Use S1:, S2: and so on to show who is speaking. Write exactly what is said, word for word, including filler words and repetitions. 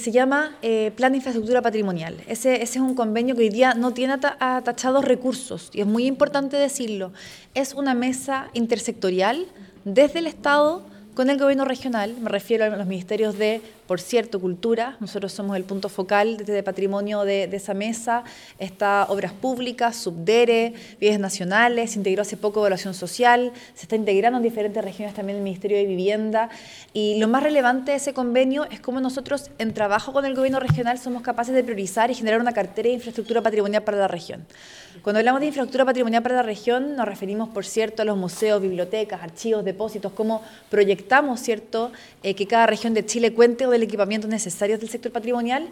S1: Se llama eh, Plan de Infraestructura Patrimonial. Ese, ese es un convenio que hoy día no tiene atachados recursos, y es muy importante decirlo. Es una mesa intersectorial desde el Estado con el gobierno regional. Me refiero a los ministerios de, por cierto, Cultura. Nosotros somos el punto focal desde de patrimonio de, de esa mesa. Está Obras Públicas, Subdere, Bienes Nacionales, se integró hace poco Evaluación Social, se está integrando en diferentes regiones también el Ministerio de Vivienda. Y lo más relevante de ese convenio es cómo nosotros, en trabajo con el gobierno regional, somos capaces de priorizar y generar una cartera de infraestructura patrimonial para la región. Cuando hablamos de infraestructura patrimonial para la región, nos referimos, por cierto, a los museos, bibliotecas, archivos, depósitos, cómo proyectamos, ¿cierto?, eh, que cada región de Chile cuente con el equipamiento necesario del sector patrimonial,